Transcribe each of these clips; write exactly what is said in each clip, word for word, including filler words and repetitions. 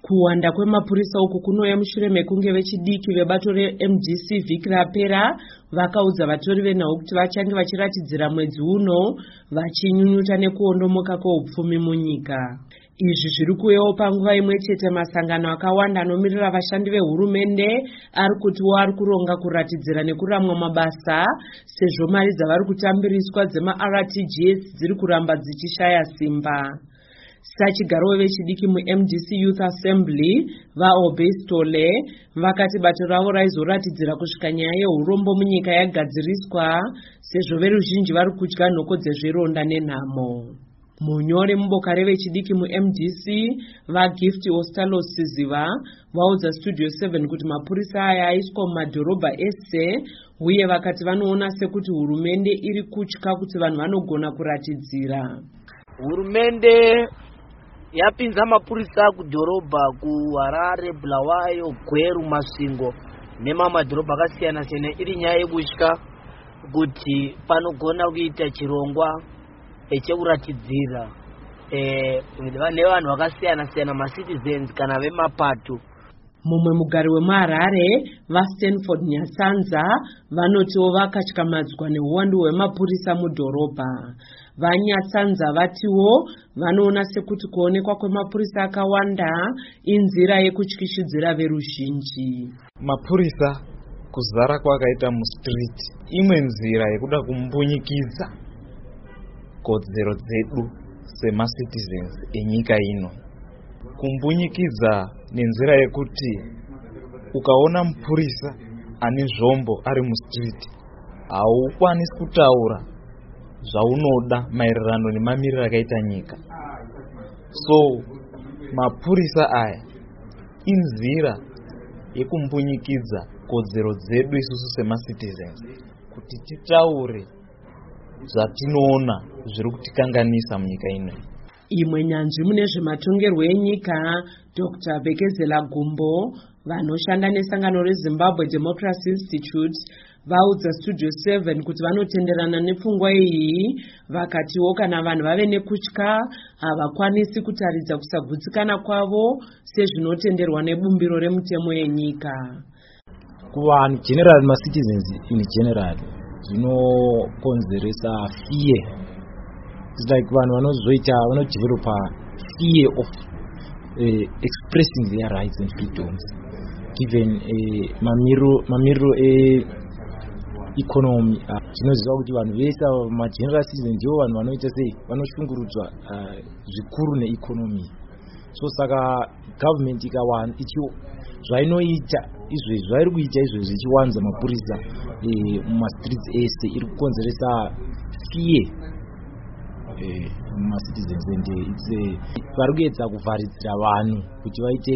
Kuwanda kwemapurisa uku kunouya mushure mekunge vechidiki vebato reM D C vhiki rapera vakaudza vatori venhau kuti vachange vachiratidzira mwedzi uno vachinyunyuta nekuondomoka kweupfumi munyika. Izvi zviri kuuyawo panguva imwe chete masangano akawanda anomirira vashandi vehurumende ari kutiwo ari kuronga kuratidzira nekuramwa mabasa sezvo mari dzavari kutambiriswa dzema-R T G S dziri kuramba dzichishaya simba. Sachigaro vechidiki muM D C Youth Assembly vaObestole vakati bato ravo raizoratidzira kusvika nyaya yeurombo munyika yagadziriswa sezvo veruzhinji vari kudya nhoko dzezvironda nenhamo. Munyori muboka revechidiki muM D C vaGift Ostalos Siziva vaudza Studio seven kuti mapurisa aya aiswa mumadhorobha ese uye vakati vanoona sekuti hurumende iri kutya kuti vanhu vanogona kuratidzira. Hurumende yapinza mapurisa kudhorobha kuHarare, Bulawayo, Gweru, Masvingo nemamadhorobha akasiyana siyana iri nyaya yekutya kuti panogona kuita chirongwa chekuratidzira eh nevanhu vakasiyana siyana macitizens kana vemapato. Mumwe mugari wemuHarare vaStanford Nyasanza vanotiwo vakatyamadzwa neuwandu hwemapurisa mudhorobha. VaNyasanza vatiwo vanoona sekuti kuonekwa kwemapurisa akawanda inzira yekutyishidzira veruzhinji. Mapurisa kuzara kwakaita mustreet imwe nzira yekuda kumbunyikidza kodzero dzedu semacitizens enyika ino. Kumbunyikidza nenzira yekuti ukaona mupurisa ane zvombo ari mustreet haukwanisi kutaura zvaunoda maererano nemamiriro akaita nyika. So mapurisa aya inzira yekumbunyikidza kodzero dzedu isusu semacitizens kuti titaure zvatinoona zviri kutikanganisa munyika ino. Imwe nyanzvi mune zvematongerwo enyika Doctor Bekezela Gumbo vanoshanda nesangano reZimbabwe Democracy Institute vaudza Studio seven kuti vanotenderana nepfungwa iyi vakatiwo kana vanhu vave nekutya havakwanisi kutaridza kusagutsikana kwavo sezvinotenderwa nebumbiro remutemo yenyika. Kuvanhu general macitizens in general zvinokonzeresa fear. It's like vanhu vanozoita vanodevelopa fear of uh, expressing their rights and freedoms given uh, mamiro mamiro e economy. Zvinoziva kuti vanhu vese mageneral citizens ndivo vanhu vanoita sei vanoshungurudzwa zvikuru neeconomy. So saka government ikawana ichi zvainoita izvezvi zvairi kuita izvezvi ichiwanza mapurisa mumastreets ese iri kukonzeresa fear mumacitizens and vari kuedza kuvharidzira vanhu kuti vaite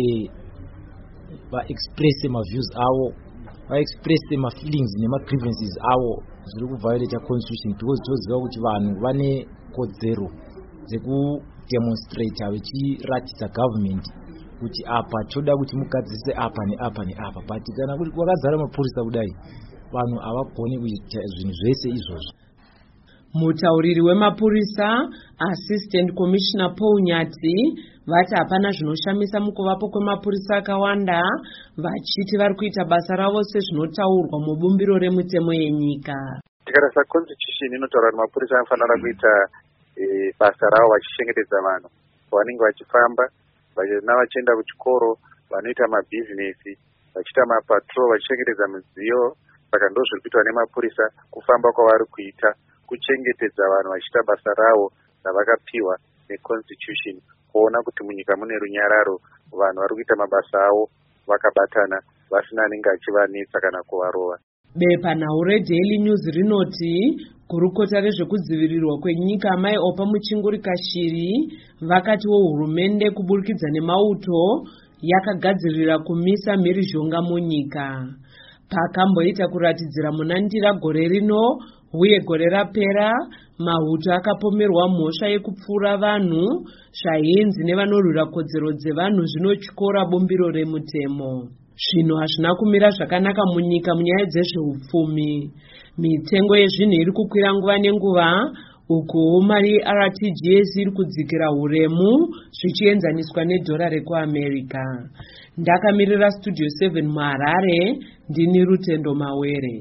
vaexpresse maviews avo vaexpresse mafeelings nemagrievances avo zviri kuviolata constitution because toziva kuti vanhu vane kodzero dzekudemonstrata vachiratidza government kuti apa toda kuti mugadzise apa neapa neapa but kana kuti kwakazara mapurisa kudai vanhu havagoni kuita zvinhu zvese izvozvo. Mutauriri wemapurisa Assistant Commissioner Paul Nyati vati hapana zvinoshamisa mukuvapo kwemapurisa akawanda vachiti vari kuita basa ravo sezvinotaurwa mubumbiro remutemo yenyika. Tikarasa constitution inotaura kuti mapurisa anofanira kuita basa ravo vachichengetedza vanhu vanenge vachifamba vachienda kuchikoro vanoita mabhizinesi vachiita mapatrol vachichengetedza midziyo. Saka ndo zviri kuitwa nemapurisa kufamba kwavari kuita kuchengetedza vanhu vachiita basa ravo ravakapiwa neconstitution kuona kuti munyika mune runyararo vanhu vari kuita mabasa avo vakabatana vasina anenge achivanetsa kana kuvarova. Bepanhau reDaily News rinoti gurukota rezvekudzivirirwa kwenyika Mai Opa Muchinguri Kashiri vakatiwo hurumende kuburikidza nemauto yakagadzirira kumisa mhirizhonga munyika. Pakamboita kuratidzira munandira gore rino uye gore rapera mahuto akapomerwa mhosva yekupfura vanhu zvainzi nevanorwira kodzero dzevanhu zvinotyora bumbiro remutemo. Zvinhu hazvina kumira zvakanaka munyika munyaya dzezveupfumi. Mitengo yezvinhu iri kukwira nguva nenguva uku mari yeR T G S iri kudzikira huremu zvichienzaniswa nedhora rekuAmerica. Ndakamirira Studio seven muHarare, ndini Rutendo Mawere.